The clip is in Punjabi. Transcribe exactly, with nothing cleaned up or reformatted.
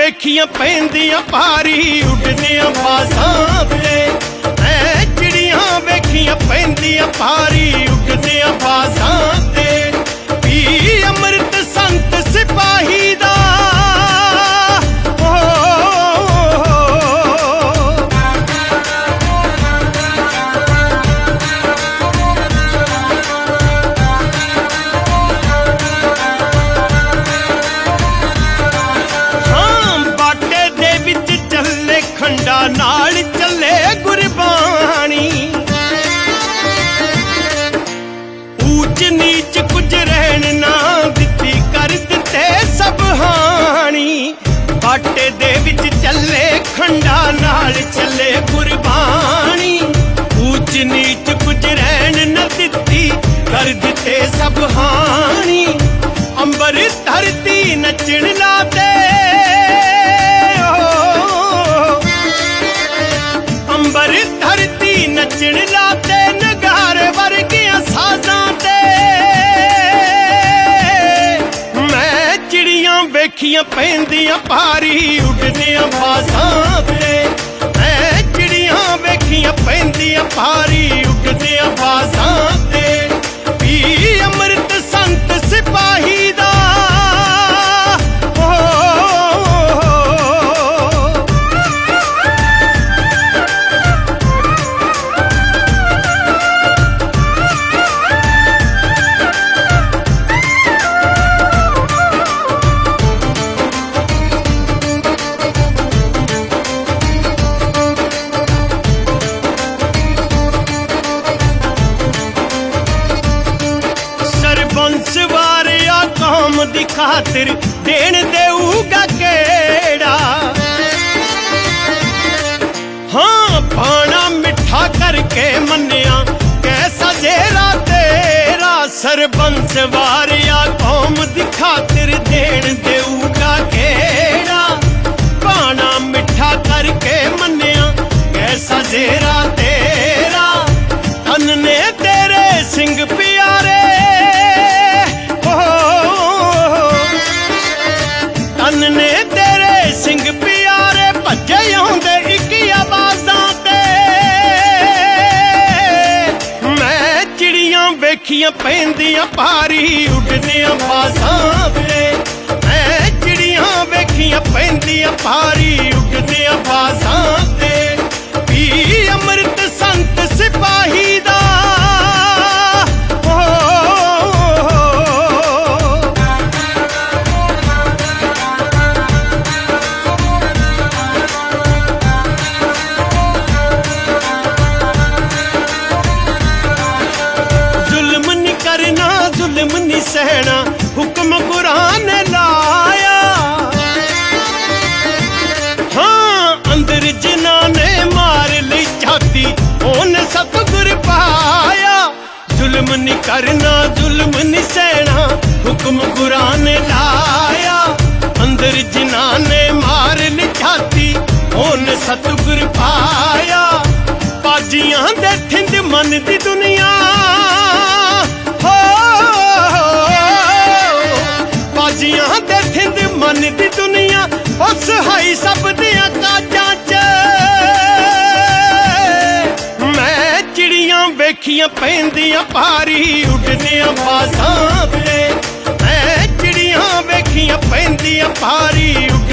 ਵੇਖੀਆਂ ਪੈਂਦੀਆਂ ਭਾਰੀ ਉੱਡਦੀਆਂ ਬਾਜ਼ਾਂ ਤੇ ਐ ਚਿੜੀਆਂ ਵੇਖੀਆਂ ਪੈਂਦੀਆਂ ਭਾਰੀ ਉੱਡਦੀਆਂ ਬਾਜ਼ਾਂ ਤੇ ਪੀ ਅੰਮ੍ਰਿਤ ਸੰਤ ਸਿਪਾਹੀ ਦਾ ਖੰਡਾ ਨਾਲ ਚੱਲੇ ਗੁਰਬਾਣੀ ਊਚ ਨੀਚ ਕੁਝ ਰਹਿਣ ਨਾ ਦਿੱਤੀ ਕਰ ਦਿੱਤੇ ਸਭ ਹਾਣੀ ਬਾਟੇ ਦੇ ਵਿੱਚ ਚੱਲੇ ਖੰਡਾ ਨਾਲ ਚੱਲੇ ਗੁਰਬਾਣੀ ਊਚ ਨੀਚ ਕੁਝ ਰਹਿਣ ਨਾ ਦਿੱਤੀ ਕਰ ਦਿੱਤੇ ਸਭ ਹਾਣੀ ਅੰਬਰ ਧਰਤੀ ਨੱਚਣ ਲਾਤੇ ਅੰਬਰ ਧਰਤੀ ਨੱਚਣ ਲਾਤੇ ਨਗਾਰ ਵਰਗੀਆਂ ਸਾਜ਼ਾਂ ਤੇ ਮੈਂ ਚਿੜੀਆਂ ਵੇਖੀਆਂ ਪੈਂਦੀਆਂ ਭਾਰੀ ਉੱਡਦੀਆਂ ਬਾਜ਼ਾਂ ਤੇ ਮੈਂ ਚਿੜੀਆਂ ਵੇਖੀਆਂ ਪੈਂਦੀਆਂ ਭਾਰੀ ਉੱਡਦੀਆਂ ਬਾਜ਼ਾਂ ਤੇ ਪੀ ਅੰਮ੍ਰਿਤ ਸੰਤ ਸਿਪਾਹੀ ਦਾ ਸਵਾਰਿਆ ਕੌਮ ਦੀ ਖਾਤਰ ਦੇਣ ਦੇਊਗਾ ਕਿਹੜਾ ਹਾਂ ਪਾਣਾ ਮਿੱਠਾ ਕਰਕੇ ਮੰਨਿਆ ਕੈਸਾ ਜੇਰਾ ਤੇਰਾ ਸਰਬੰਸ ਵਾਰਿਆ ਕੌਮ ਦੀ ਖਾਤਰ ਦੇਣ ਦੇਊਗਾ ਕਿਹੜਾ ਪਾਣਾ ਮਿੱਠਾ ਕਰਕੇ ਮੰਨਿਆ ਕੈਸਾ ਜੇਰਾ ਤੇਰਾ ਤਨ ਨੇ ਤੇਰੇ ਸਿੰਘ ਪਿਆਰੇ ਤਨ ਨੇ ਤੇਰੇ ਸਿੰਘ ਪਿਆਰੇ ਭੱਜੇ ਆਉਂਦੇ ਇੱਕ ਆਵਾਜ਼ਾਂ ਤੇ ਮੈਂ ਚਿੜੀਆਂ ਵੇਖੀਆਂ ਪੈਂਦੀਆਂ ਭਾਰੀ ਉੱਡਦੀਆਂ ਬਾਜ਼ਾਂ ਤੇ ਮੈਂ ਚਿੜੀਆਂ ਵੇਖੀਆਂ ਪੈਂਦੀਆਂ ਭਾਰੀ ਉੱਡਦੀਆਂ ਬਾਜ਼ਾਂ ਤੇ ਪੀ ਅੰਮ੍ਰਿਤ ਸੰਤ ਸਿਪਾਹੀ ਦਾ ਜ਼ੁਲਮ ਨੀ ਸਹਿਣਾ ਹੁਕਮ ਕੁਰਾਨ ਨੇ ਲਾਇਆ ਹਾਂ ਅੰਦਰ ਜਿਨ੍ਹਾਂ ਨੇ ਮਾਰ ਲਈ ਛਾਤੀ ਉਹਨੇ ਸਤਿਗੁਰ ਪਾਇਆ ਜ਼ੁਲਮ ਨੀ ਕਰਨਾ ਜ਼ੁਲਮ ਨੀ ਸਹਿਣਾ ਹੁਕਮ ਕੁਰਾਨ ਨੇ ਲਾਇਆ ਅੰਦਰ ਜਿਨ੍ਹਾਂ ਨੇ ਮਾਰ ਲਈ ਛਾਤੀ ਉਹਨੇ ਸਤਿਗੁਰ ਪਾਇਆ ਬਾਜੀਆਂ ਦੇ ਥਿੰਦ ਮਨ ਦੀ ਦੁਨੀਆ ਬਾਜੀਆਂ ਦੇ ਥਿੰਦ ਮਨ ਦੀ ਦੁਨੀਆ ਉਸ ਹਾਈ ਸਭ ਦੀਆਂ ਕਾਜਾਂ ਚ ਮੈਂ ਚਿੜੀਆਂ ਵੇਖੀਆਂ ਪੈਂਦੀਆਂ ਭਾਰੀ ਉੱਡਦੀਆਂ ਬਾਜ਼ਾਂ ਤੇ ਮੈਂ ਚਿੜੀਆਂ ਵੇਖੀਆਂ ਪੈਂਦੀਆਂ ਭਾਰੀ